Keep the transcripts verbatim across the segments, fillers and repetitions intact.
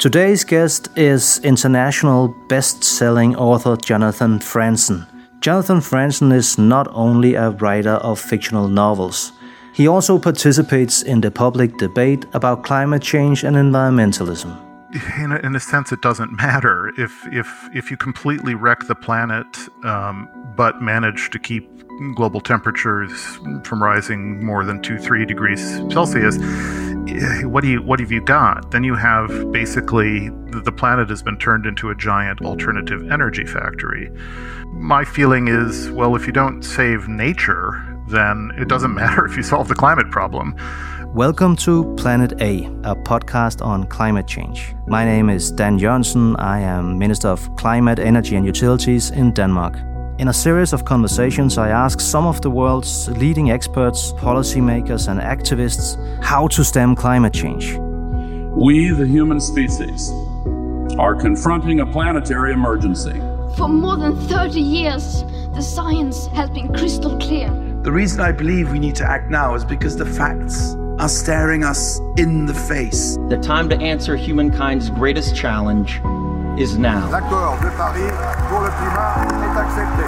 Today's guest is international best-selling author Jonathan Franzen. Jonathan Franzen is not only a writer of fictional novels. He also participates in the public debate about climate change and environmentalism. In a, in a sense, it doesn't matter. If if if you completely wreck the planet, um, but manage to keep global temperatures from rising more than two, three degrees Celsius, what do you what have you got? Then you have basically the planet has been turned into a giant alternative energy factory. My feeling is, well, if you don't save nature, then it doesn't matter if you solve the climate problem. Welcome to Planet A, a podcast on climate change. My name is Dan Jørgensen. I am Minister of Climate, Energy and Utilities in Denmark. In a series of conversations, I ask some of the world's leading experts, policymakers and activists how to stem climate change. We, the human species, are confronting a planetary emergency. For more than thirty years, the science has been crystal clear. The reason I believe we need to act now is because the facts are staring us in the face. The time to answer humankind's greatest challenge is now. L'accord de Paris pour le climat est accepté.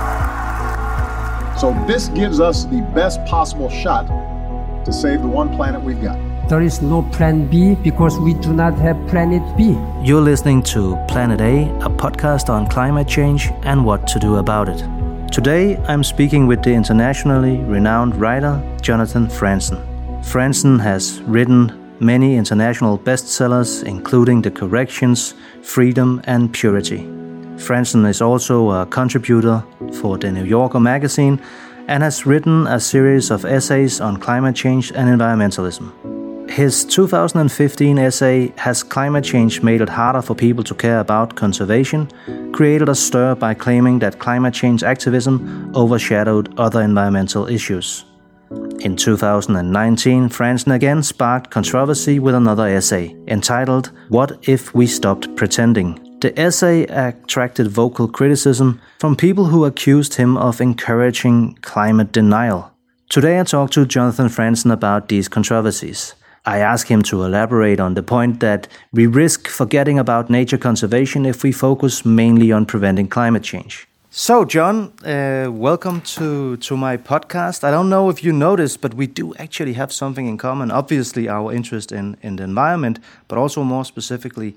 So this gives us the best possible shot to save the one planet we've got. There is no plan B because we do not have planet B. You're listening to Planet A, a podcast on climate change and what to do about it. Today, I'm speaking with the internationally renowned writer Jonathan Franzen. Franzen has written many international bestsellers, including The Corrections, Freedom and Purity. Franzen is also a contributor for The New Yorker magazine and has written a series of essays on climate change and environmentalism. His two thousand fifteen essay, Has Climate Change Made It Harder for People to Care About Conservation?, created a stir by claiming that climate change activism overshadowed other environmental issues. In two thousand nineteen, Franzen again sparked controversy with another essay, entitled What If We Stopped Pretending? The essay attracted vocal criticism from people who accused him of encouraging climate denial. Today I talk to Jonathan Franzen about these controversies. I ask him to elaborate on the point that we risk forgetting about nature conservation if we focus mainly on preventing climate change. So, John, uh, welcome to, to my podcast. I don't know if you noticed, but we do actually have something in common. Obviously, our interest in, in the environment, but also more specifically,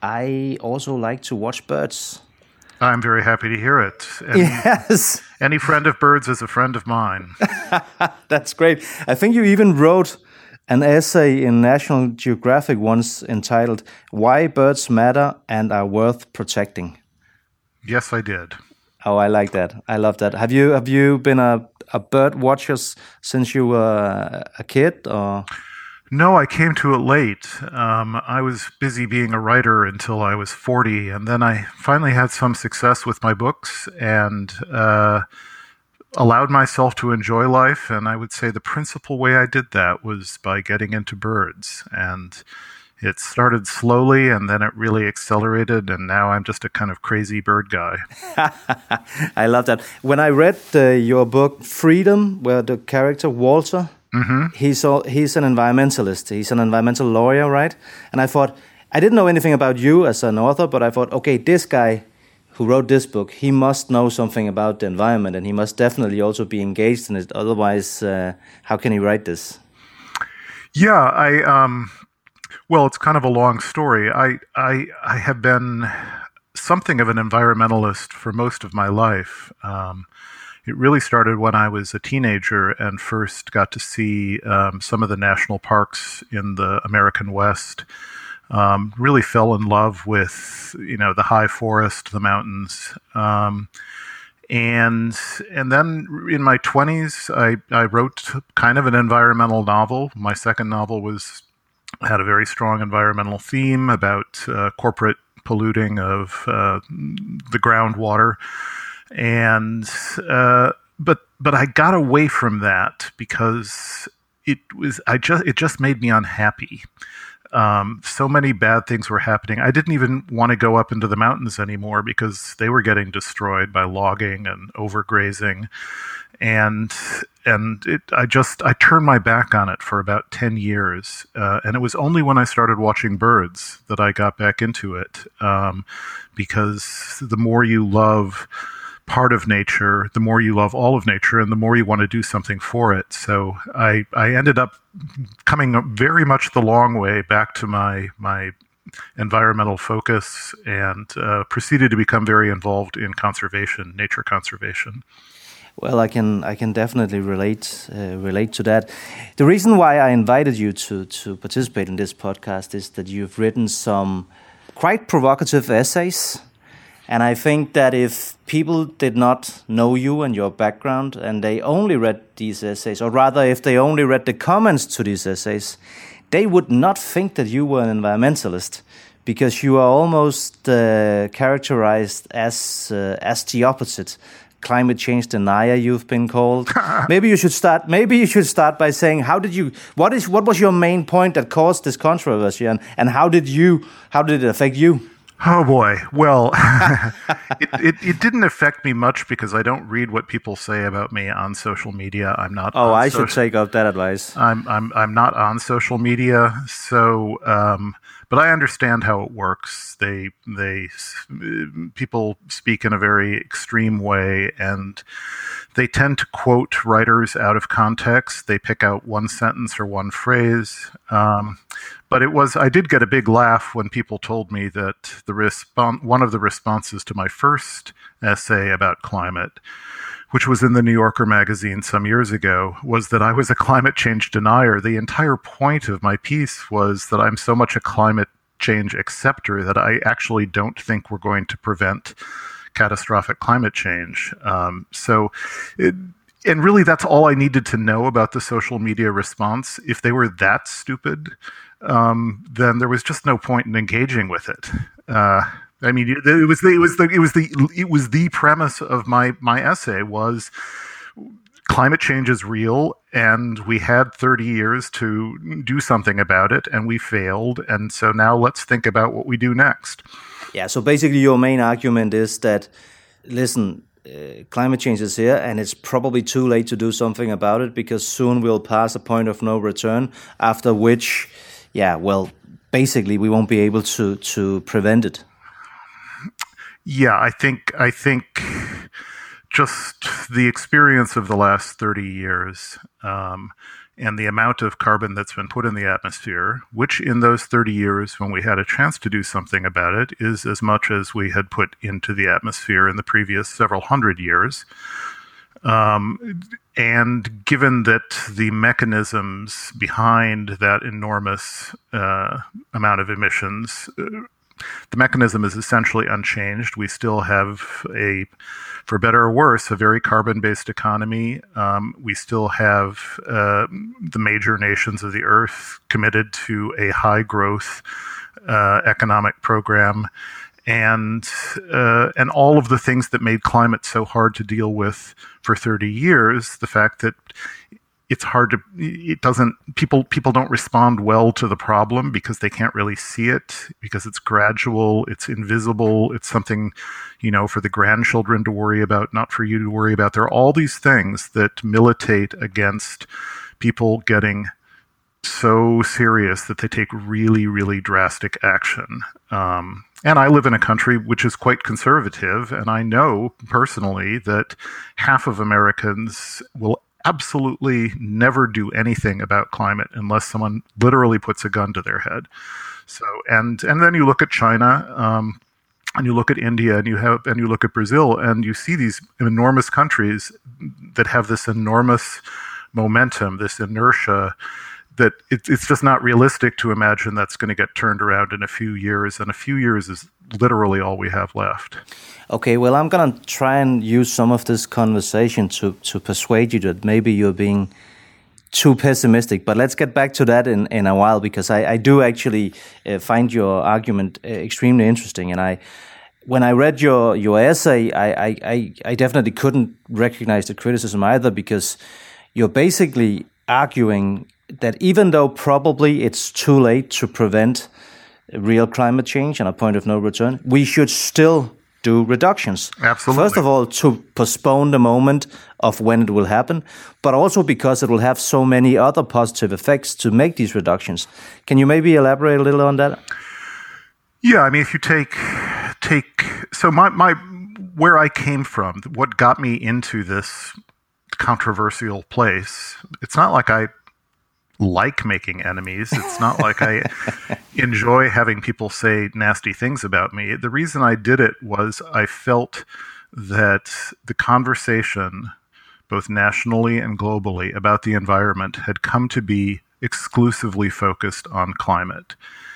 I also like to watch birds. I'm very happy to hear it. And yes. Any friend of birds is a friend of mine. That's great. I think you even wrote an essay in National Geographic once entitled Why Birds Matter and Are Worth Protecting. Yes, I did. Oh, I like that. I love that. Have you have you been a, a bird watcher since you were a kid? Or? No, I came to it late. Um, I was busy being a writer until I was forty, and then I finally had some success with my books and uh, allowed myself to enjoy life. And I would say the principal way I did that was by getting into birds. And it started slowly, and then it really accelerated, and now I'm just a kind of crazy bird guy. I love that. When I read uh, your book, Freedom, where the character Walter, mm-hmm. he's all, he's an environmentalist. He's an environmental lawyer, right? And I thought, I didn't know anything about you as an author, but I thought, okay, this guy who wrote this book, he must know something about the environment, and he must definitely also be engaged in it. Otherwise, uh, how can he write this? Yeah, I... Um Well, it's kind of a long story. I, I I have been something of an environmentalist for most of my life. Um, it really started when I was a teenager and first got to see um, some of the national parks in the American West. Um, really fell in love with, you know, the high forest, the mountains. Um, and and then in my twenties, I, I wrote kind of an environmental novel. My second novel was had a very strong environmental theme about uh, corporate polluting of uh, the groundwater, and uh, but but I got away from that because it was I just it just made me unhappy. Um, so many bad things were happening. I didn't even want to go up into the mountains anymore because they were getting destroyed by logging and overgrazing. And and it, I just I turned my back on it for about ten years, uh, and it was only when I started watching birds that I got back into it. Um, because the more you love part of nature, the more you love all of nature, and the more you want to do something for it. So I I ended up coming very much the long way back to my my environmental focus, and uh, proceeded to become very involved in conservation, nature conservation. Well, I can I can definitely relate uh, relate to that. The reason why I invited you to to participate in this podcast is that you've written some quite provocative essays, and I think that if people did not know you and your background, and they only read these essays, or rather, if they only read the comments to these essays, they would not think that you were an environmentalist, because you are almost uh, characterized as uh, as the opposite. Climate change denier, you've been called. Maybe you should start. Maybe you should start by saying, how did you? What is? What was your main point that caused this controversy, and, and how did you? How did it affect you? Oh boy. Well, it, it it didn't affect me much because I don't read what people say about me on social media. I'm not. Oh, I social, should take up that advice. I'm I'm I'm not on social media, so. Um, But I understand how it works. They, they, people speak in a very extreme way, and they tend to quote writers out of context. They pick out one sentence or one phrase. Um, but it was, I did get a big laugh when people told me that the response, one of the responses to my first essay about climate, which was in the New Yorker magazine some years ago, was that I was a climate change denier. The entire point of my piece was that I'm so much a climate change acceptor that I actually don't think we're going to prevent catastrophic climate change. Um, so, it, and really that's all I needed to know about the social media response. If they were that stupid, um, then there was just no point in engaging with it. Uh, I mean, it, it was the, it was the, it was the, it was the premise of my, my essay was climate change is real, and we had thirty years to do something about it, and we failed. And so now let's think about what we do next. Yeah. So basically your main argument is that, listen, uh, climate change is here, and it's probably too late to do something about it, because soon we'll pass a point of no return, after which, yeah, well, basically we won't be able to, to prevent it. Yeah, I think I think just the experience of the last thirty years um, and the amount of carbon that's been put in the atmosphere, which in those thirty years when we had a chance to do something about it is as much as we had put into the atmosphere in the previous several hundred years. Um, and given that the mechanisms behind that enormous uh, amount of emissions, uh, the mechanism is essentially unchanged. We still have a, for better or worse, a very carbon-based economy. Um, we still have uh, the major nations of the earth committed to a high-growth uh, economic program, and uh, and all of the things that made climate so hard to deal with for thirty years. The fact that it's hard to, it doesn't, people people don't respond well to the problem because they can't really see it, because it's gradual, it's invisible, it's something, you know, for the grandchildren to worry about, not for you to worry about. There are all these things that militate against people getting so serious that they take really, really drastic action. Um, and I live in a country which is quite conservative, and I know personally that half of Americans will absolutely never do anything about climate unless someone literally puts a gun to their head. So, and and then you look at China, um, and you look at India, and you have and you look at Brazil, and you see these enormous countries that have this enormous momentum, this inertia, that it, it's just not realistic to imagine that's going to get turned around in a few years, and a few years is literally all we have left. Okay, well, I'm going to try and use some of this conversation to, to persuade you that maybe you're being too pessimistic, but let's get back to that in, in a while, because I, I do actually uh, find your argument uh, extremely interesting. And I, when I read your, your essay, I, I, I definitely couldn't recognize the criticism either, because you're basically arguing that even though probably it's too late to prevent real climate change and a point of no return, we should still do reductions. Absolutely. First of all, to postpone the moment of when it will happen, but also because it will have so many other positive effects to make these reductions. Can you maybe elaborate a little on that? Yeah, I mean, if you take take so my my where I came from, what got me into this controversial place, it's not like I like making enemies. It's not like I enjoy having people say nasty things about me. The reason I did it was I felt that the conversation, both nationally and globally, about the environment had come to be exclusively focused on climate.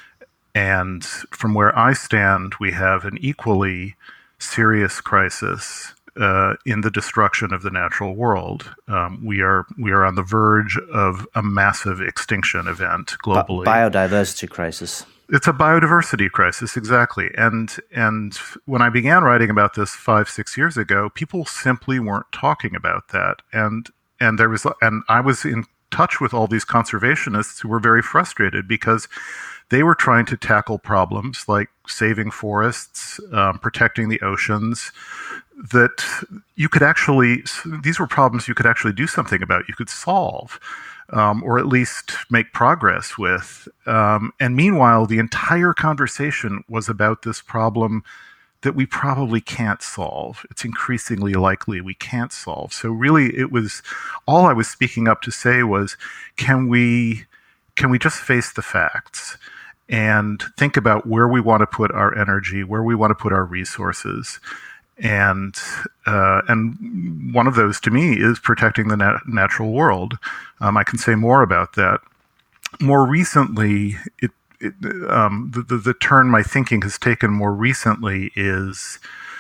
And from where I stand, we have an equally serious crisis Uh, in the destruction of the natural world. Um, we are we are on the verge of a massive extinction event globally. Bi- biodiversity crisis. It's a biodiversity crisis, exactly. And and when I began writing about this five six years ago, people simply weren't talking about that. And and there was and I was in touch with all these conservationists who were very frustrated because they were trying to tackle problems like saving forests, um, protecting the oceans, that you could actually, these were problems you could actually do something about, you could solve, um, or at least make progress with. Um, and meanwhile, the entire conversation was about this problem that we probably can't solve. It's increasingly likely we can't solve. So really, it was, all I was speaking up to say was, can we, can we just face the facts and think about where we want to put our energy, where we want to put our resources? And uh, and one of those, to me, is protecting the nat- natural world. Um, I can say more about that. More recently, it, it um, the, the the turn my thinking has taken more recently is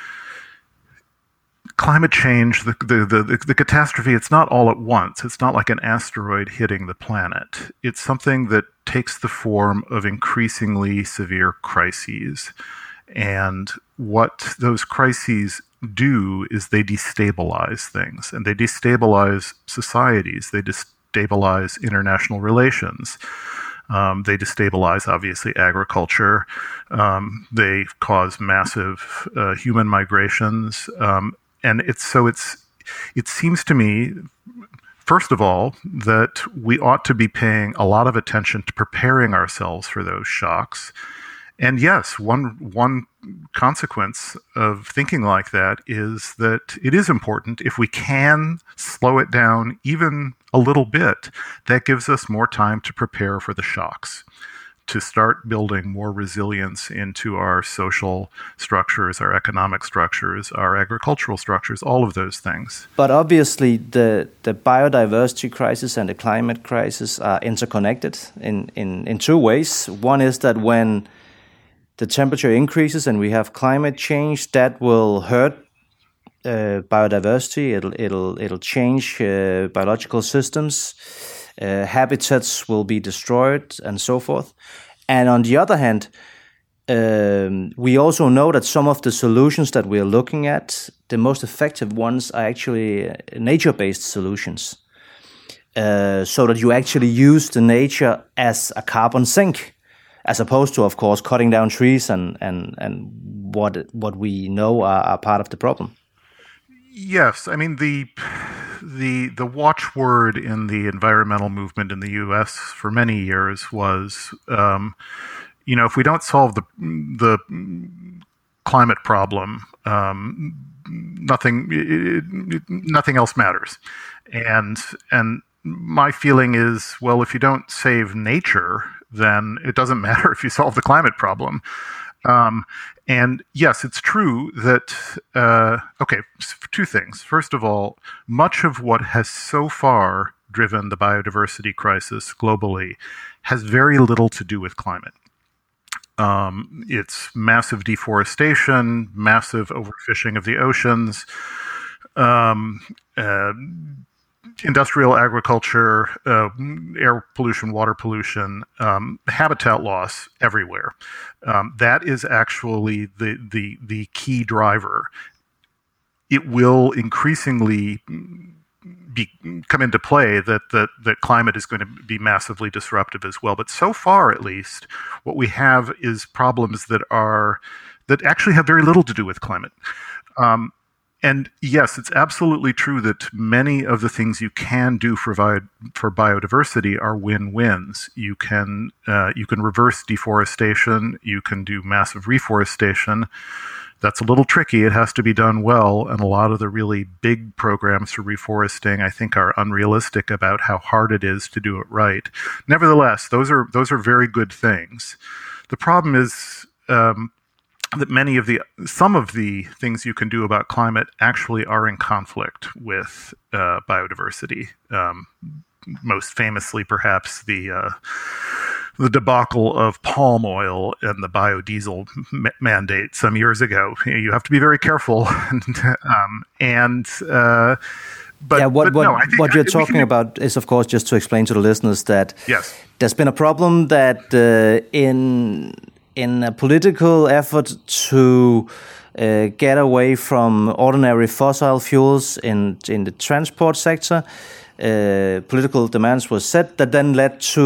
climate change. The, the the the catastrophe. It's not all at once. It's not like an asteroid hitting the planet. It's something that takes the form of increasingly severe crises. And what those crises do is they destabilize things, and they destabilize societies. They destabilize international relations. Um, they destabilize, obviously, agriculture. Um, they cause massive uh, human migrations. Um, and it's so it's it seems to me, first of all, that we ought to be paying a lot of attention to preparing ourselves for those shocks. And yes, one one consequence of thinking like that is that it is important, if we can slow it down even a little bit, that gives us more time to prepare for the shocks, to start building more resilience into our social structures, our economic structures, our agricultural structures, all of those things. But obviously the, the biodiversity crisis and the climate crisis are interconnected in, in, in two ways. One is that when the temperature increases and we have climate change, that will hurt uh, biodiversity. It'll it'll it'll change uh, biological systems. Uh, habitats will be destroyed and so forth. And on the other hand, um, we also know that some of the solutions that we are looking at, the most effective ones, are actually nature-based solutions. Uh, so that you actually use the nature as a carbon sink, as opposed to, of course, cutting down trees and and and what what we know are, are part of the problem. Yes, I mean the the the watchword in the environmental movement in the U S for many years was, um, you know, if we don't solve the the climate problem, um, nothing it, it, nothing else matters, and and my feeling is, well, if you don't save nature, then it doesn't matter if you solve the climate problem. Um, and yes, it's true that, uh, okay, two things. First of all, much of what has so far driven the biodiversity crisis globally has very little to do with climate. Um, it's massive deforestation, massive overfishing of the oceans, um, uh, industrial agriculture, uh, air pollution, water pollution, um, habitat loss everywhere. Um, that is actually the, the the key driver. It will increasingly be, come into play that, that that climate is going to be massively disruptive as well. But so far, at least, what we have is problems that are that actually have very little to do with climate. Um, and yes, it's absolutely true that many of the things you can do for vi- for biodiversity are win-wins. You can uh, you can reverse deforestation. You can do massive reforestation. That's a little tricky. It has to be done well, and a lot of the really big programs for reforesting, I think, are unrealistic about how hard it is to do it right. Nevertheless, those are those are very good things. The problem is um, that many of the some of the things you can do about climate actually are in conflict with uh, biodiversity. Um, most famously, perhaps the uh, the debacle of palm oil and the biodiesel ma- mandate some years ago. You have to be very careful. um, and uh, but, yeah, what but what, no, I think what you're I, talking can, about is, of course, just to explain to the listeners that yes. there's been a problem that uh, in in a political effort to uh, get away from ordinary fossil fuels in in the transport sector, Uh, political demands were set that then led to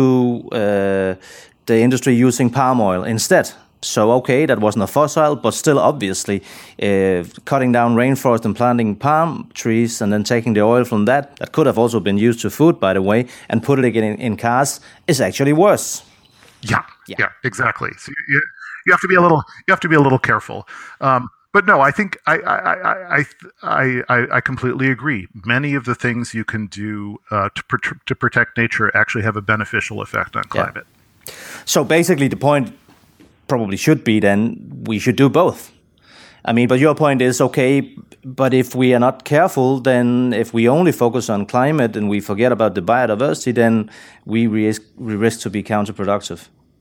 uh, the industry using palm oil instead. So, okay, that wasn't a fossil, but still, obviously, uh, cutting down rainforest and planting palm trees and then taking the oil from that, that could have also been used for food, by the way, and put it in, in cars, is actually worse. Yeah, yeah, yeah exactly. So you, you have to be a little, you have to be a little careful. Um, But no, I think I I, I I I I completely agree. Many of the things you can do uh, to pr- to protect nature actually have a beneficial effect on climate. Yeah. So basically, the point probably should be then we should do both. I mean, but your point is okay. But if we are not careful, then if we only focus on climate and we forget about the biodiversity, then we risk we risk to be counterproductive.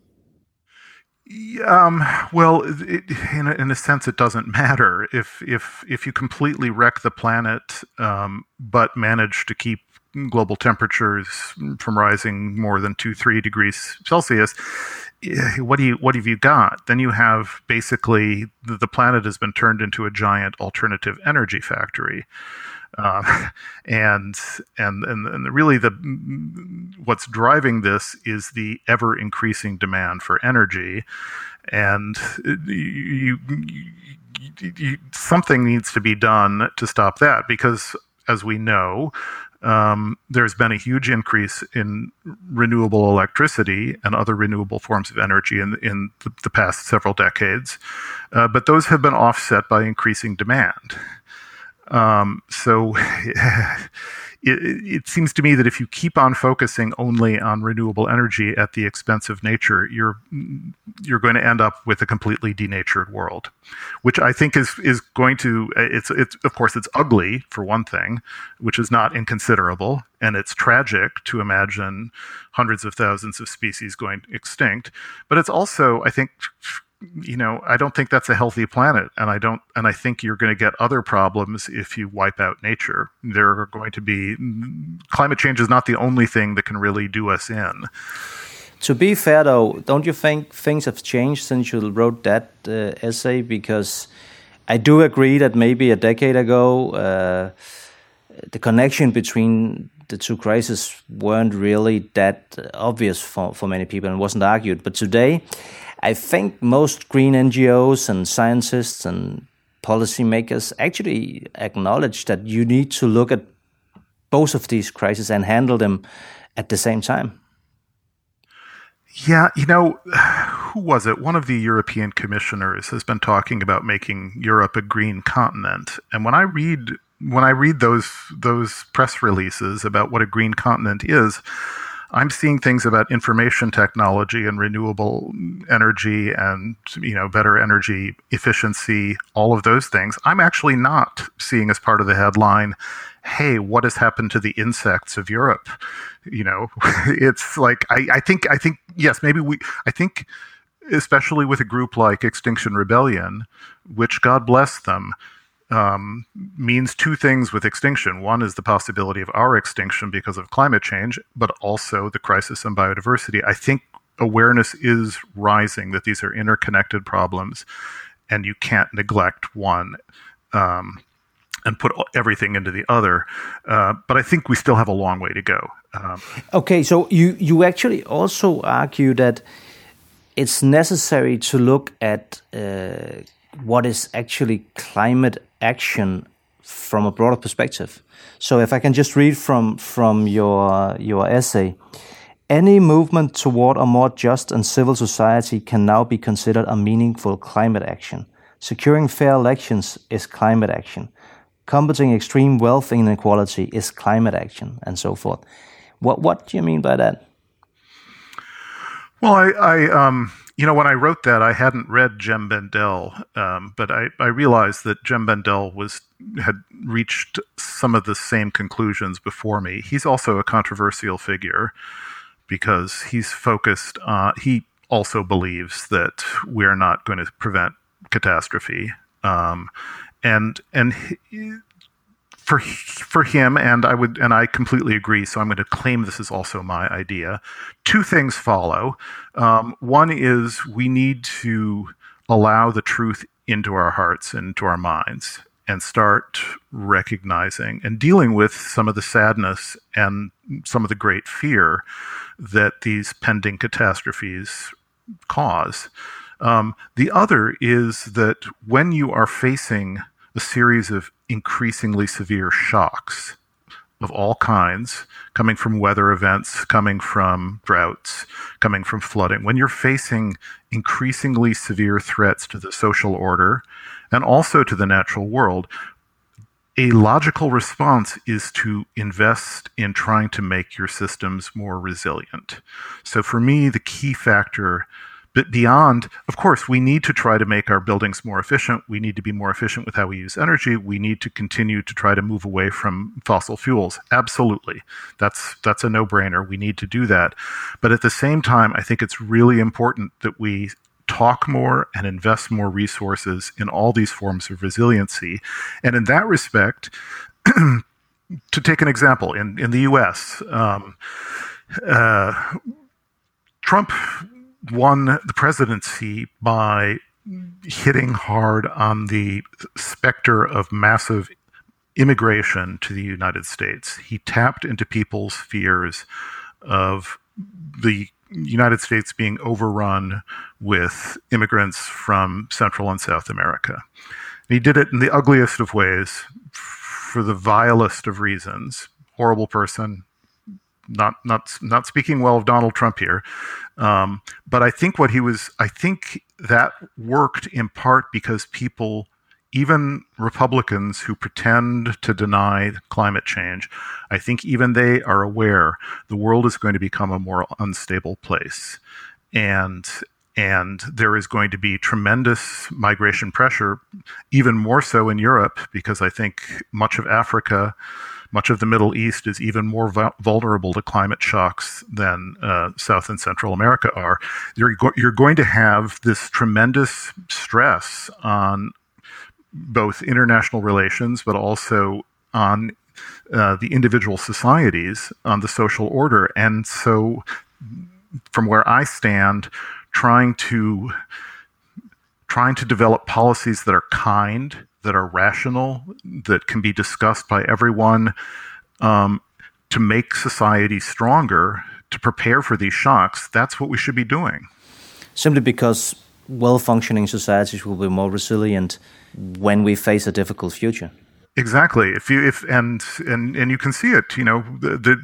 Um, well, it, in, a, in a sense, it doesn't matter if if if you completely wreck the planet, um, but manage to keep global temperatures from rising more than two, three degrees Celsius. What do you what have you got? Then you have basically the, the planet has been turned into a giant alternative energy factory. Uh, and and and and really the what's driving this is the ever increasing demand for energy, and you, you, you, something needs to be done to stop that, because as we know, um, there's been a huge increase in renewable electricity and other renewable forms of energy in in the, the past several decades, uh, but those have been offset by increasing demand. Um, so it, it seems to me that if you keep on focusing only on renewable energy at the expense of nature, you're you're going to end up with a completely denatured world, which I think is is going to it's it's of course it's ugly for one thing, which is not inconsiderable, and it's tragic to imagine hundreds of thousands of species going extinct, but it's also, I think, you know, I don't think that's a healthy planet, and I don't, and I think you're going to get other problems if you wipe out nature. There are going to be climate change is not the only thing that can really do us in. To be fair, though, don't you think things have changed since you wrote that uh, essay? Because I do agree that maybe a decade ago, uh, the connection between the two crises weren't really that obvious for, for many people and wasn't argued. But today, I think most green N G Os and scientists and policymakers actually acknowledge that you need to look at both of these crises and handle them at the same time. Yeah, you know, who was it? One of the European commissioners has been talking about making Europe a green continent. And when I read when I read those those press releases about what a green continent is, I'm seeing things about information technology and renewable energy and, you know, better energy efficiency, all of those things. I'm actually not seeing as part of the headline, hey, what has happened to the insects of Europe? You know, it's like, I, I think, I think, yes, maybe we, I think, especially with a group like Extinction Rebellion, which, God bless them, Um, means two things with extinction. One is the possibility of our extinction because of climate change, but also the crisis in biodiversity. I think awareness is rising that these are interconnected problems, and you can't neglect one. Um, and put everything into the other. Uh, but I think we still have a long way to go. Um, okay, so you, you actually also argue that it's necessary to look at uh, what is actually climate action from a broader perspective. So if I can just read from, from your, your essay, any movement toward a more just and civil society can now be considered a meaningful climate action. Securing fair elections is climate action. Combating extreme wealth inequality is climate action, and so forth. What what do you mean by that? Well, I, I um, you know, when I wrote that, I hadn't read Jem Bendell, um, but I, I realized that Jem Bendell was had reached some of the same conclusions before me. He's also a controversial figure because he's focused on, he also believes that we're not going to prevent catastrophe. Um, and, and he, for, for him, and I would, and I completely agree, so I'm going to claim this is also my idea. Two things follow. Um, one is we need to allow the truth into our hearts and into our minds and start recognizing and dealing with some of the sadness and some of the great fear that these pending catastrophes cause. Um, the other is that when you are facing a series of increasingly severe shocks of all kinds, coming from weather events, coming from droughts, coming from flooding, when you're facing increasingly severe threats to the social order and also to the natural world, a logical response is to invest in trying to make your systems more resilient. So for me, the key factor, but beyond, of course, we need to try to make our buildings more efficient. We need to be more efficient with how we use energy. We need to continue to try to move away from fossil fuels. Absolutely. That's that's a no-brainer. We need to do that. But at the same time, I think it's really important that we talk more and invest more resources in all these forms of resiliency. And in that respect, to take an example, in, in the U S, um, uh, Trump won the presidency by hitting hard on the specter of massive immigration to the United States. He tapped into people's fears of the United States being overrun with immigrants from Central and South America. And he did it in the ugliest of ways, for the vilest of reasons. Horrible person. Not not not speaking well of Donald Trump here, um, but I think what he was, I think that worked in part because people, even Republicans who pretend to deny climate change, I think even they are aware the world is going to become a more unstable place, and and there is going to be tremendous migration pressure, even more so in Europe, because I think much of Africa, much of the Middle East is even more vulnerable to climate shocks than uh, South and Central America are. You're, go- you're going to have this tremendous stress on both international relations, but also on uh, the individual societies, on the social order. And so from where I stand, trying to trying to develop policies that are kind, that are rational, that can be discussed by everyone, um, to make society stronger, to prepare for these shocks, that's what we should be doing. Simply because well-functioning societies will be more resilient when we face a difficult future. Exactly. If you if and and and you can see it, you know, the, the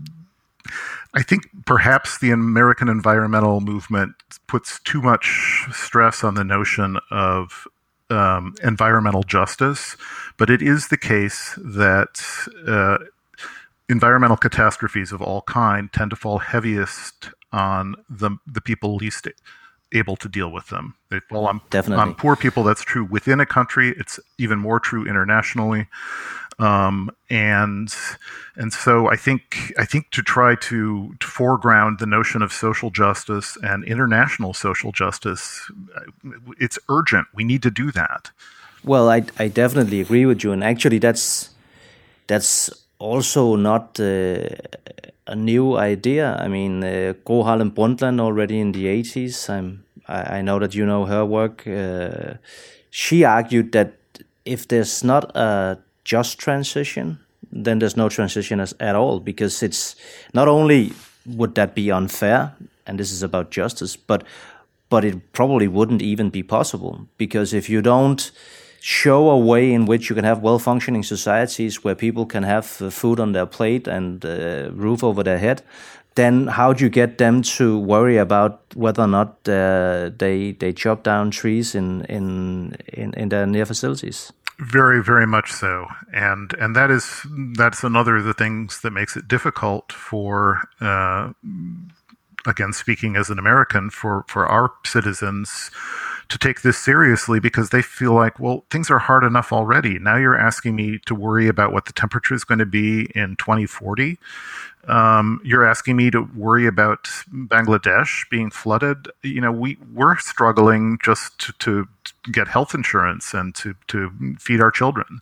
I think perhaps the American environmental movement puts too much stress on the notion of um, environmental justice, but it is the case that uh, environmental catastrophes of all kind tend to fall heaviest on the the people least able to deal with them. They fall on, on poor people. That's true within a country. It's even more true internationally. Um, and and so I think I think to try to, to foreground the notion of social justice and international social justice, it's urgent. We need to do that. Well, I I definitely agree with you, and actually that's that's also not uh, a new idea. I mean, uh, Gro Harlem Brundtland already in the eighties. I'm I, I know that you know her work. Uh, she argued that if there's not a just transition, then there's no transition as, at all, because it's not only would that be unfair, and this is about justice, but but it probably wouldn't even be possible, because if you don't show a way in which you can have well-functioning societies where people can have uh, food on their plate and uh, roof over their head, then how do you get them to worry about whether or not uh, they they chop down trees in, in in in their near facilities? Very, very much so, and and that is that's another of the things that makes it difficult for. Uh, Again, speaking as an American, for, for our citizens to take this seriously, because they feel like, well, things are hard enough already. Now you're asking me to worry about what the temperature is going to be in twenty forty. Um, you're asking me to worry about Bangladesh being flooded. You know, we, we're struggling just to, to get health insurance and to, to feed our children.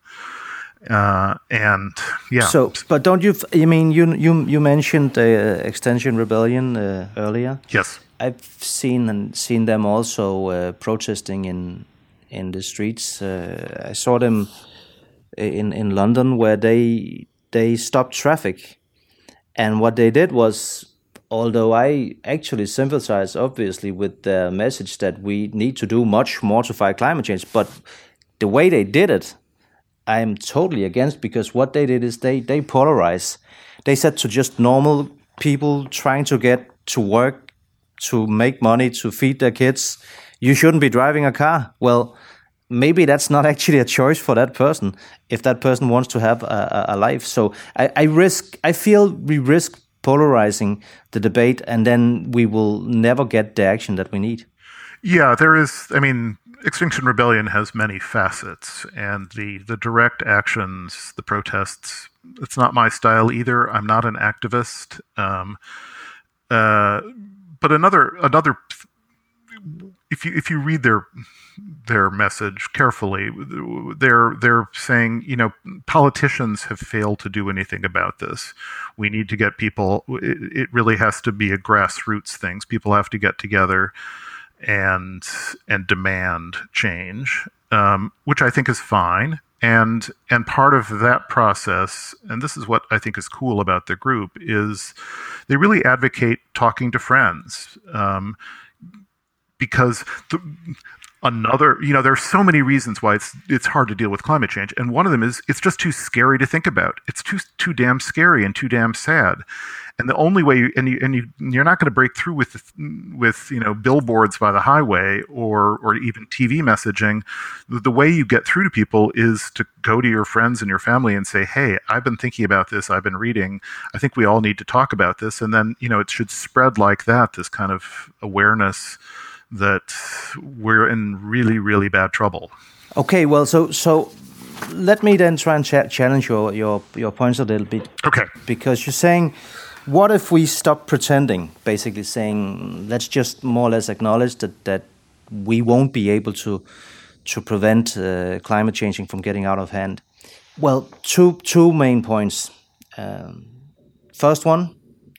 Uh, and yeah. So, but don't you? I mean, you you you mentioned the uh, Extinction Rebellion uh, earlier. Yes, I've seen and seen them also uh, protesting in in the streets. Uh, I saw them in in London, where they they stopped traffic, and what they did was, although I actually sympathize obviously with the message that we need to do much more to fight climate change, but the way they did it, I'm totally against, because what they did is they, they polarize. They said to just normal people trying to get to work, to make money, to feed their kids, you shouldn't be driving a car. Well, maybe that's not actually a choice for that person if that person wants to have a, a life. So I, I risk, I feel we risk polarizing the debate, and then we will never get the action that we need. Yeah, there is, I mean, Extinction Rebellion has many facets, and the, the direct actions, the protests, it's not my style either. I'm not an activist. Um, uh, but another, another, if you if you read their their message carefully, they're they're saying, you know, politicians have failed to do anything about this. We need to get people. It, it really has to be a grassroots thing. People have to get together and and demand change, um, which I think is fine. And and part of that process, and this is what I think is cool about the group, is they really advocate talking to friends, um, because the, another, you know, there's so many reasons why it's it's hard to deal with climate change, and one of them is it's just too scary to think about. It's too too damn scary and too damn sad. And the only way, you, and you and you you're not going to break through with with you know billboards by the highway or or even T V messaging. The, the way you get through to people is to go to your friends and your family and say, "Hey, I've been thinking about this. I've been reading. I think we all need to talk about this." And then, you know, it should spread like that. This kind of awareness that we're in really really bad trouble. Okay, well, so so. Let me then try and cha- challenge your, your your points a little bit. Okay. Because you're saying, what if we stop pretending? Basically saying, let's just more or less acknowledge that, that we won't be able to to prevent uh, climate changing from getting out of hand. Well, two two main points. Um, first one,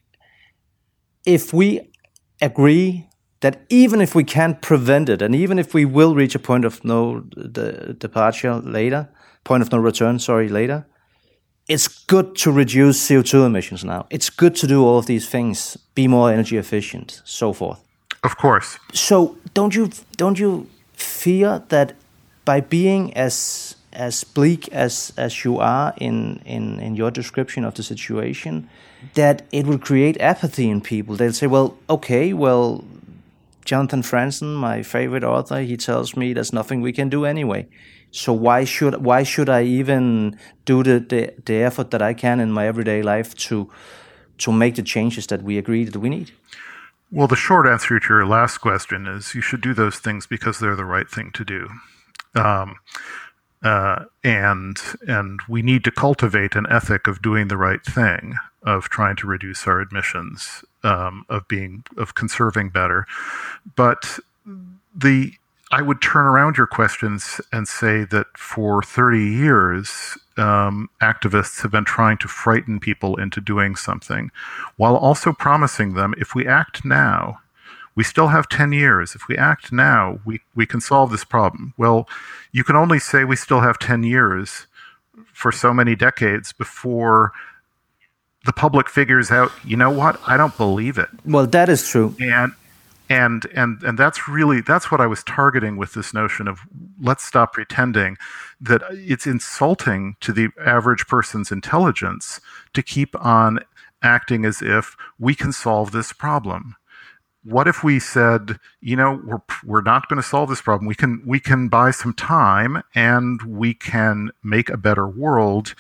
if we agree that even if we can't prevent it, and even if we will reach a point of no the departure later, point of no return, sorry, later, it's good to reduce C O two emissions now. It's good to do all of these things, be more energy efficient, so forth. Of course. So don't you don't you fear that by being as as bleak as as you are in, in, in your description of the situation, that it will create apathy in people? They'll say, well, okay, well, Jonathan Franzen, my favorite author, he tells me there's nothing we can do anyway. So why should why should I even do the, the, the effort that I can in my everyday life to to make the changes that we agree that we need? Well, the short answer to your last question is you should do those things because they're the right thing to do. Um, uh, and and we need to cultivate an ethic of doing the right thing, of trying to reduce our emissions, um, of being of conserving better. But the I would turn around your questions and say that for thirty years, um, activists have been trying to frighten people into doing something, while also promising them, if we act now, we still have ten years. If we act now, we, we can solve this problem. Well, you can only say we still have ten years for so many decades before the public figures out, you know what, I don't believe it. Well, that is true. And and and and that's really that's what I was targeting with this notion of let's stop pretending that it's insulting to the average person's intelligence to keep on acting as if we can solve this problem. What if we said, you know, we're we're not going to solve this problem. We can we can buy some time and we can make a better world.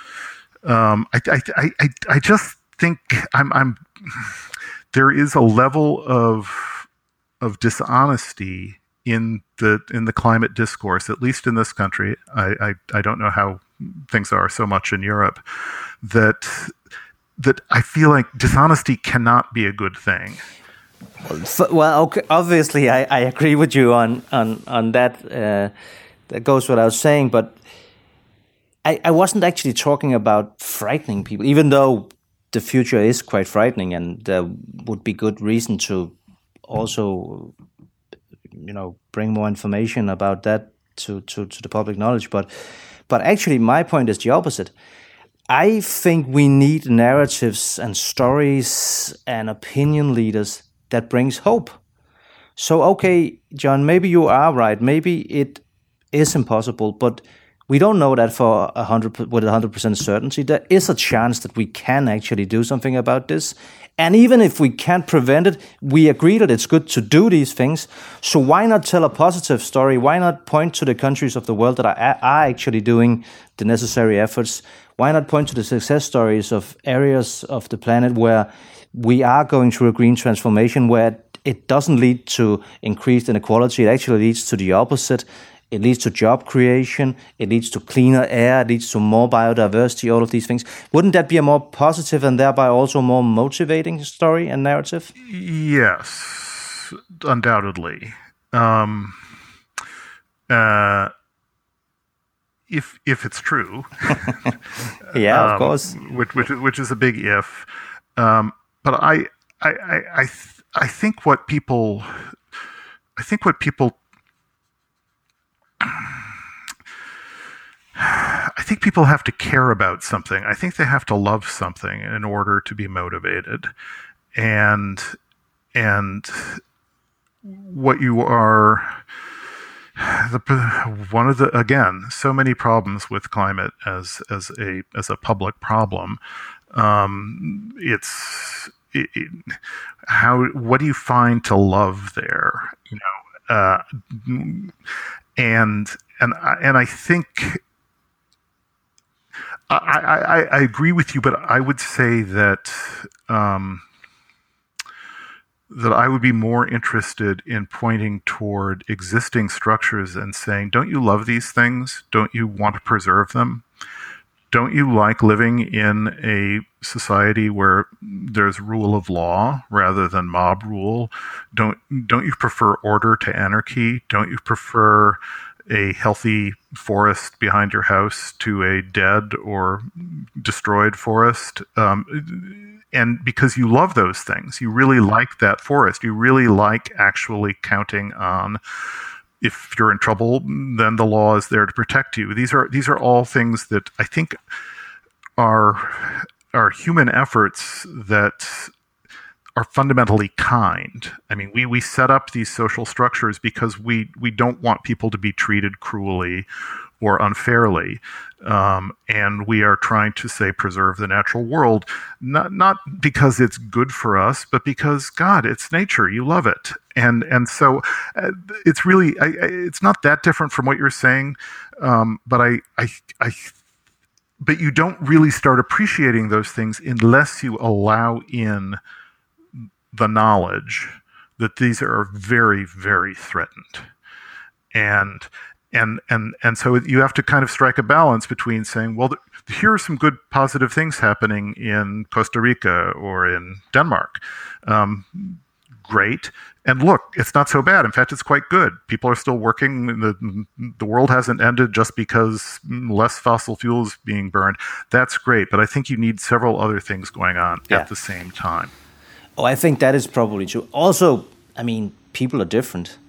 Um, I, I I I I just think I'm I'm there is a level of of dishonesty in the in the climate discourse, at least in this country. I I, I don't know how things are so much in Europe, that that I feel like dishonesty cannot be a good thing. Well, okay, obviously, I, I agree with you on on on that. Uh, that goes without saying, but I, I wasn't actually talking about frightening people, even though the future is quite frightening, and there would be good reason to also, you know, bring more information about that to, to, to the public knowledge. But but actually, my point is the opposite. I think we need narratives and stories and opinion leaders that brings hope. So, okay, John, maybe you are right. Maybe it is impossible, but we don't know that for a hundred with a hundred percent certainty. There is a chance that we can actually do something about this. And even if we can't prevent it, we agree that it's good to do these things. So why not tell a positive story? Why not point to the countries of the world that are, are actually doing the necessary efforts? Why not point to the success stories of areas of the planet where we are going through a green transformation, where it doesn't lead to increased inequality. It actually leads to the opposite. It leads to job creation. It leads to cleaner air. It leads to more biodiversity, all of these things. Wouldn't that be a more positive and thereby also more motivating story and narrative? Yes, undoubtedly. Um, uh, if if it's true. Yeah, um, of course. Which, which, which is a big if. Um, but I, I, I, I, th- I think what people, I think what people, I think people have to care about something. I think they have to love something in order to be motivated. And, and what you are, the, one of the, again, so many problems with climate as, as a, as a public problem. Um, it's, it, it, how, what do you find to love there? You know, uh, and, and, and I think, I, I, I agree with you, but I would say that, um, that I would be more interested in pointing toward existing structures and saying, don't you love these things? Don't you want to preserve them? Don't you like living in a society where there's rule of law rather than mob rule? Don't don't you prefer order to anarchy? Don't you prefer a healthy forest behind your house to a dead or destroyed forest? Um, and because you love those things, you really like that forest. You really like actually counting on, if you're in trouble, then the law is there to protect you. These are these are all things that I think are are human efforts that are fundamentally kind. I mean, we we set up these social structures because we we don't want people to be treated cruelly or unfairly, um, and we are trying to say preserve the natural world, not not because it's good for us, but because God, it's nature. You love it, and and so uh, it's really I, I, it's not that different from what you're saying, um, but I I I. But you don't really start appreciating those things unless you allow in the knowledge that these are very, very threatened. And and and and so you have to kind of strike a balance between saying, well, here are some good positive things happening in Costa Rica or in Denmark. Um, great. And look, it's not so bad. In fact, it's quite good. People are still working. The, the world hasn't ended just because less fossil fuel is being burned. That's great. But I think you need several other things going on yeah. at the same time. Oh, I think that is probably true. Also, I mean, people are different.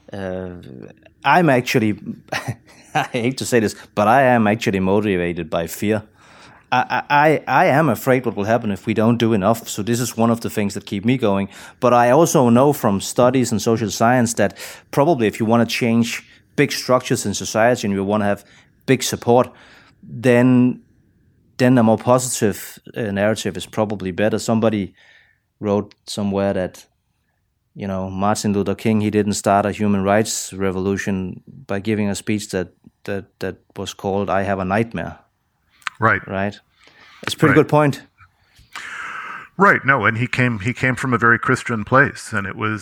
uh, I'm actually, I hate to say this, but I am actually motivated by fear. I, I I am afraid what will happen if we don't do enough. So this is one of the things that keep me going. But I also know from studies in social science that probably if you want to change big structures in society and you want to have big support, then then a more positive uh, narrative is probably better. Somebody wrote somewhere that, you know, Martin Luther King, he didn't start a human rights revolution by giving a speech that that, that was called "I Have a Nightmare." Right. Right. It's a pretty right. good point. Right. No, and he came he came from a very Christian place, and it was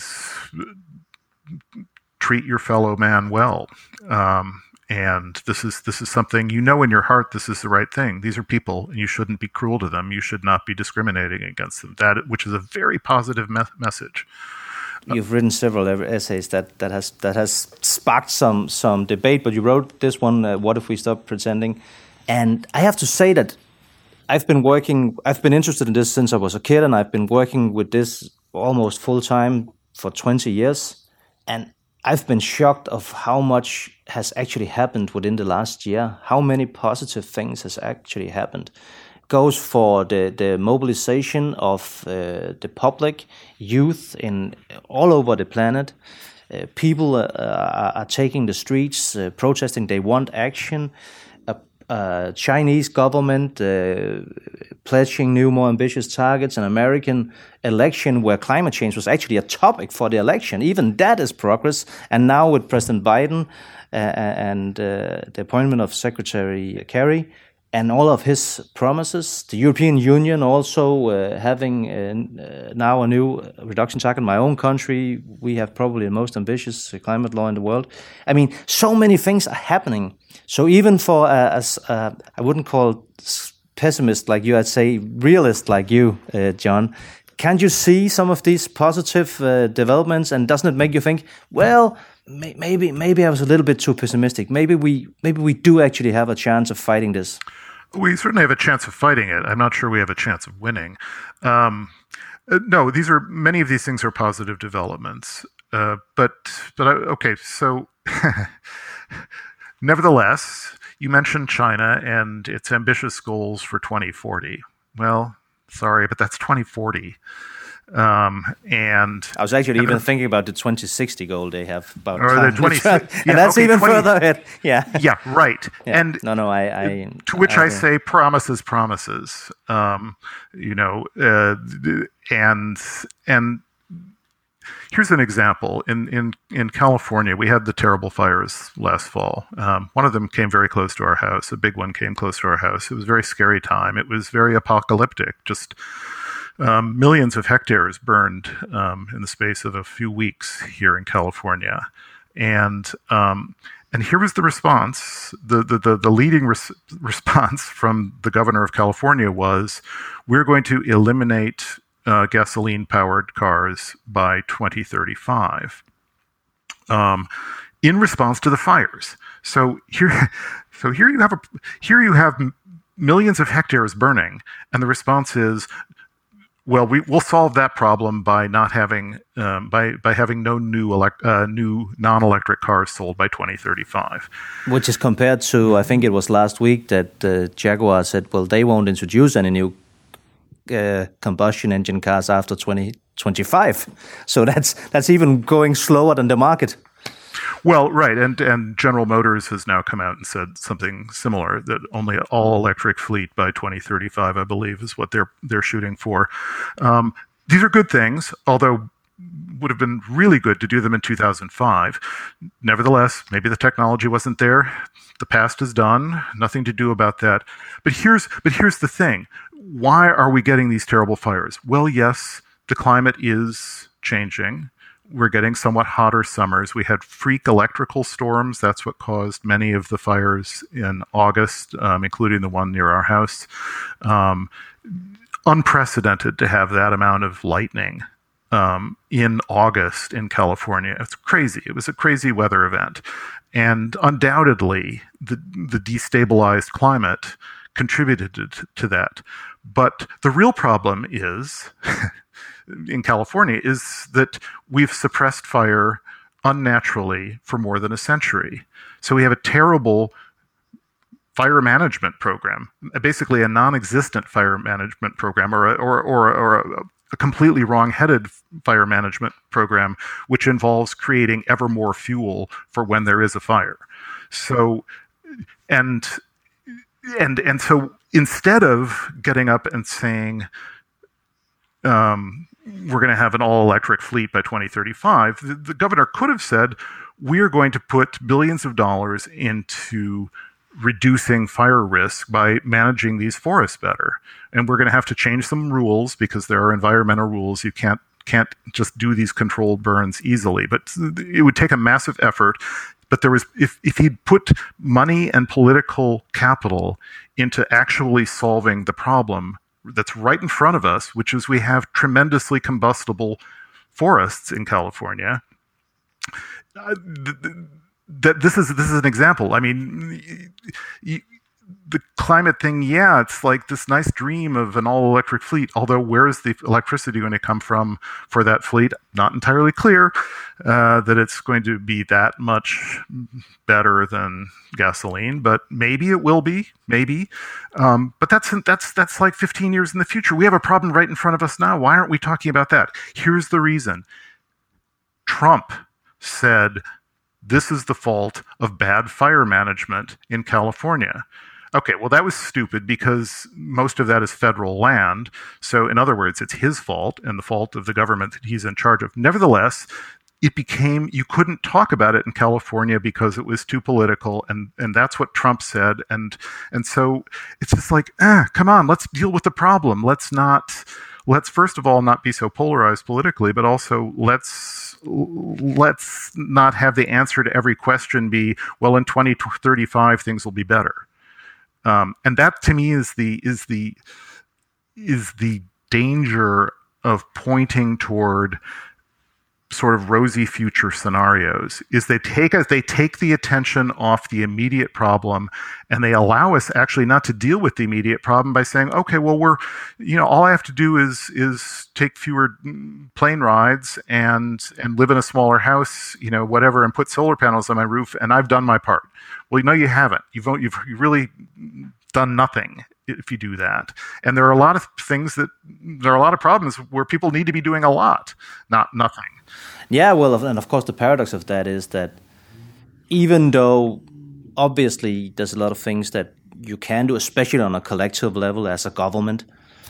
treat your fellow man well. Um, and this is this is something you know in your heart this is the right thing. These are people, and you shouldn't be cruel to them. You should not be discriminating against them. That which is a very positive me- message. You've written several essays that, that has that has sparked some some debate, but you wrote this one, uh, "What if we stop pretending?" And I have to say that I've been working, I've been interested in this since I was a kid, and I've been working with this almost full time for twenty years. And I've been shocked of how much has actually happened within the last year, how many positive things has actually happened. It goes for the, the mobilization of uh, the public, youth in all over the planet. Uh, people uh, are, are taking the streets, uh, protesting, they want action. Uh, Chinese government uh, pledging new, more ambitious targets, an American election where climate change was actually a topic for the election. Even that is progress. And now with President Biden uh, and uh, the appointment of Secretary Kerry and all of his promises, the European Union also uh, having uh, now a new reduction target. In my own country, we have probably the most ambitious climate law in the world. I mean, so many things are happening. So even for uh, as uh, I wouldn't call pessimist like you, I'd say realist like you, uh, John. Can't you see some of these positive uh, developments? And doesn't it make you think, well, may- maybe maybe I was a little bit too pessimistic. Maybe we maybe we do actually have a chance of fighting this. We certainly have a chance of fighting it. I'm not sure we have a chance of winning. Um, uh, no, these are many of these things are positive developments. Uh, but but I, okay, so. Nevertheless, you mentioned China and its ambitious goals for twenty forty. Well, sorry, but that's twenty forty. Um, and I was actually and even the, thinking about the twenty sixty goal they have about or the twenty and yeah, that's okay, even twenty, further ahead. Yeah, yeah, right. Yeah. And no, no, I, I to which I, I say promises, promises. Um, you know, uh, and and. Here's an example. In, in in California, we had the terrible fires last fall. Um, one of them came very close to our house. A big one came close to our house. It was a very scary time. It was very apocalyptic. Just um, millions of hectares burned um, in the space of a few weeks here in California. And um, and here was the response. The the the, the leading res- response from the governor of California was, "We're going to eliminate Uh, gasoline-powered cars by twenty thirty-five, um, in response to the fires." So here, so here you have a here you have millions of hectares burning, and the response is, "Well, we will solve that problem by not having um, by by having no new elect, uh, new non-electric cars sold by twenty thirty-five." Which is compared to, I think it was last week that uh, Jaguar said, well, they won't introduce any new Uh, combustion engine cars after twenty twenty-five. So that's that's even going slower than the market. Well, right, and and General Motors has now come out and said something similar, that only all electric fleet by twenty thirty-five, I believe, is what they're they're shooting for. Um, these are good things, although would have been really good to do them in two thousand five. Nevertheless, maybe the technology wasn't there. The past is done. Nothing to do about that. But here's but here's the thing. Why are we getting these terrible fires? Well, yes, the climate is changing. We're getting somewhat hotter summers. We had freak electrical storms. That's what caused many of the fires in August, um, including the one near our house. Um, unprecedented to have that amount of lightning um, in August in California. It's crazy. It was a crazy weather event. And undoubtedly, the, the destabilized climate contributed to, to that. But the real problem is, in California, is that we've suppressed fire unnaturally for more than a century. So we have a terrible fire management program, basically a non-existent fire management program, or a, or or, or a, a completely wrong-headed fire management program, which involves creating ever more fuel for when there is a fire. So, and and and so instead of getting up and saying, um, we're going to have an all-electric fleet by twenty thirty-five, the, the governor could have said, we're going to put billions of dollars into reducing fire risk by managing these forests better. And we're going to have to change some rules because there are environmental rules. You can't can't just do these controlled burns easily. But it would take a massive effort. But there was if, if he'd put money and political capital into actually solving the problem that's right in front of us, which is we have tremendously combustible forests in California. Uh, th- th- That this is this is an example. I mean, you, the climate thing, yeah, it's like this nice dream of an all-electric fleet. Although, where is the electricity going to come from for that fleet? Not entirely clear uh, that it's going to be that much better than gasoline, but maybe it will be. Maybe, um, but that's that's that's like fifteen years in the future. We have a problem right in front of us now. Why aren't we talking about that? Here's the reason. Trump said, this is the fault of bad fire management in California. Okay, well, that was stupid because most of that is federal land. So, in other words, it's his fault and the fault of the government that he's in charge of. Nevertheless, it became, you couldn't talk about it in California because it was too political, and, and that's what Trump said. And and so it's just like, eh, come on, let's deal with the problem. Let's not, let's first of all not be so polarized politically, but also let's let's not have the answer to every question be, well, in twenty thirty-five things will be better. Um, and that to me is the is the is the danger of pointing toward sort of rosy future scenarios, is they take us they take the attention off the immediate problem, and they allow us actually not to deal with the immediate problem by saying, okay, well, we're, you know, all I have to do is is take fewer plane rides and and live in a smaller house, you know, whatever, and put solar panels on my roof, and I've done my part. Well, no, you haven't. You've you've you really done nothing if you do that. And there are a lot of things that there are a lot of problems where people need to be doing a lot, not nothing. Yeah, well, and of course the paradox of that is that even though obviously there's a lot of things that you can do, especially on a collective level as a government,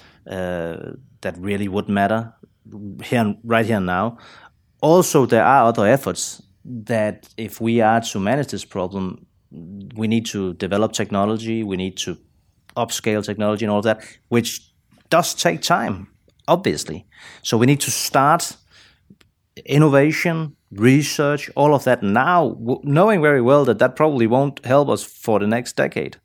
uh, that really would matter here, right here and now. Also, there are other efforts that if we are to manage this problem, we need to develop technology, we need to upscale technology and all of that, which does take time, obviously. So we need to start innovation, research, all of that now, w- knowing very well that that probably won't help us for the next decade.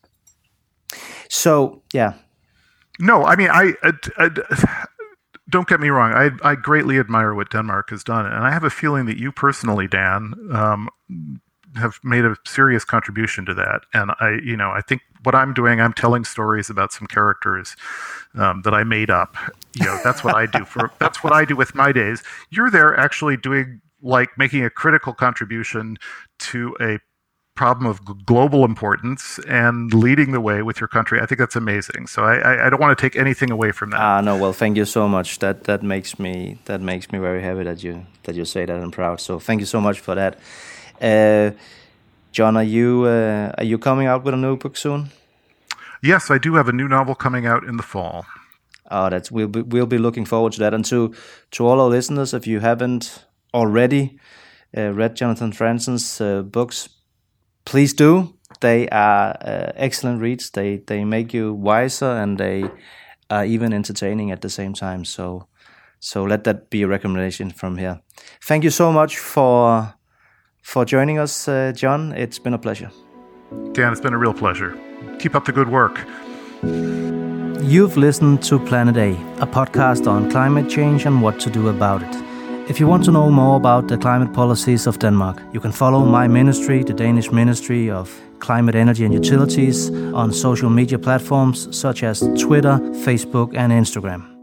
So, yeah. No, I mean, I, I, I don't get me wrong. I, I greatly admire what Denmark has done, and I have a feeling that you personally, Dan, um, have made a serious contribution to that. And I, you know, I think what I'm doing, I'm telling stories about some characters um, that I made up. You know, that's what I do for, that's what I do with my days. You're there actually doing, like, making a critical contribution to a problem of global importance and leading the way with your country. I think that's amazing. So I, I, I don't want to take anything away from that. Ah, no, well, thank you so much. That that makes me that makes me very happy that you that you say that. I'm proud. So thank you so much for that. Uh, John, are you uh, are you coming out with a new book soon? Yes, I do have a new novel coming out in the fall. Oh, that's we'll be, we'll be looking forward to that. And to to all our listeners, if you haven't already uh, read Jonathan Franzen's uh, books, please do. They are uh, excellent reads. They they make you wiser, and they are even entertaining at the same time. So so let that be a recommendation from here. Thank you so much for for joining us, uh, John. It's been a pleasure. Dan, it's been a real pleasure. Keep up the good work. You've listened to Planet A, a podcast on climate change and what to do about it. If you want to know more about the climate policies of Denmark, you can follow my ministry, the Danish Ministry of Climate, Energy and Utilities, on social media platforms such as Twitter, Facebook and Instagram.